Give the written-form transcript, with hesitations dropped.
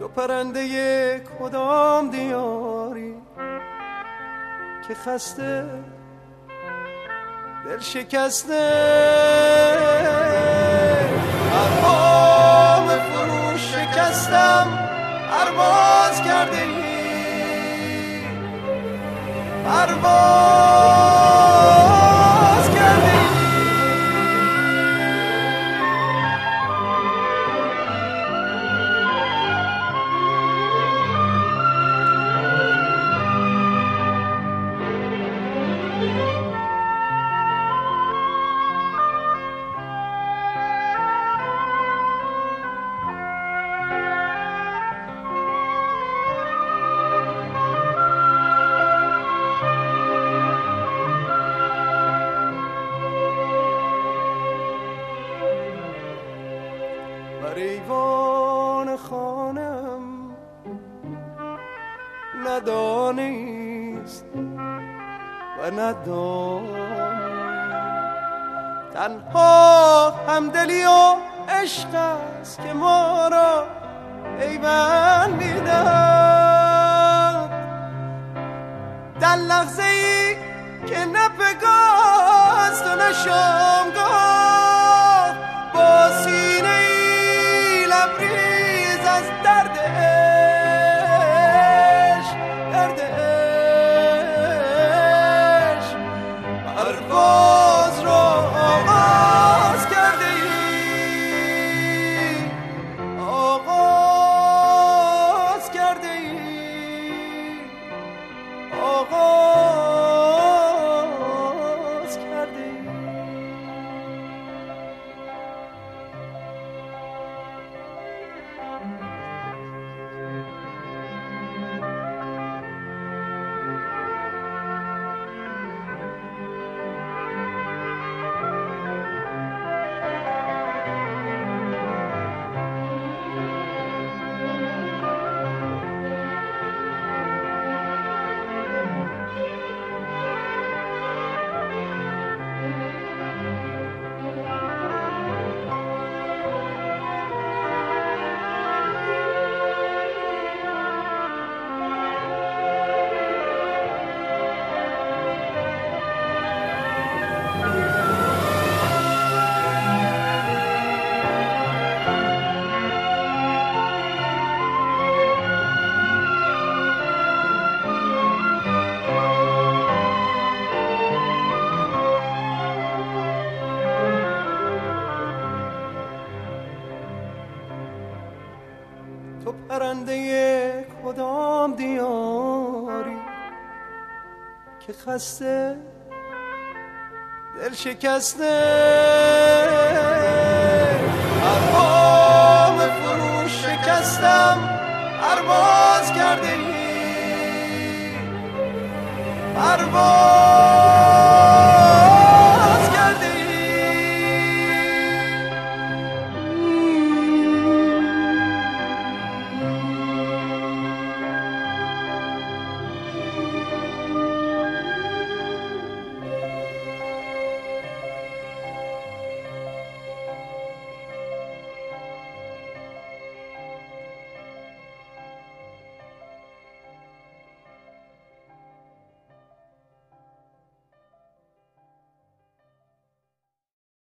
پرنده کدام دیاری که خسته دل شکسته پرهام فرو شکستم پرواز کرده ای پرواز کرده ای بر ایوان خانم ندانیست و ندانی تنها همدلی و عشق است که ما را پیوند می‌دهد در لحظه ای که نه پگاست و نه شامگاه با سینه ای لبریز از درد عشق پرواز را آغاز کرده ای آغاز کرده ای آغاز کرده ای تو پرنده کدام دیاری که خسته دل شکسته پرهام فرو شکستم پرواز کرده ای پرواز